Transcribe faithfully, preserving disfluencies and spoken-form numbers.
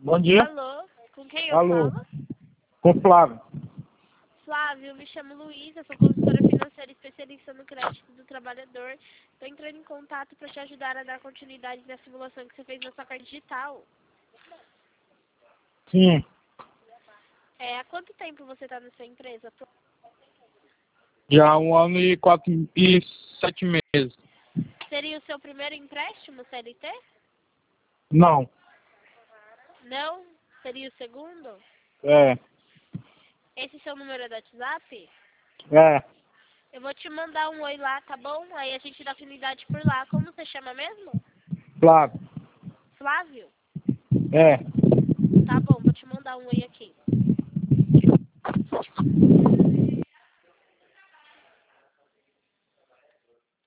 Bom dia. Alô, com quem eu Alô. falo? Com Flávio. Flávio, eu me chamo Luísa, sou consultora financeira especialista no crédito do trabalhador. Estou entrando em contato para te ajudar a dar continuidade na simulação que você fez na sua carta digital. Sim. É, há quanto tempo você está na sua empresa? Já há um ano e quatro e sete meses. Seria o seu primeiro empréstimo, C L T? Não. Não? Seria o segundo? É. Esse seu número é do WhatsApp? É. Eu vou te mandar um oi lá, tá bom? Aí a gente dá afinidade por lá. Como você chama mesmo? Flávio. Flávio? É. Tá bom.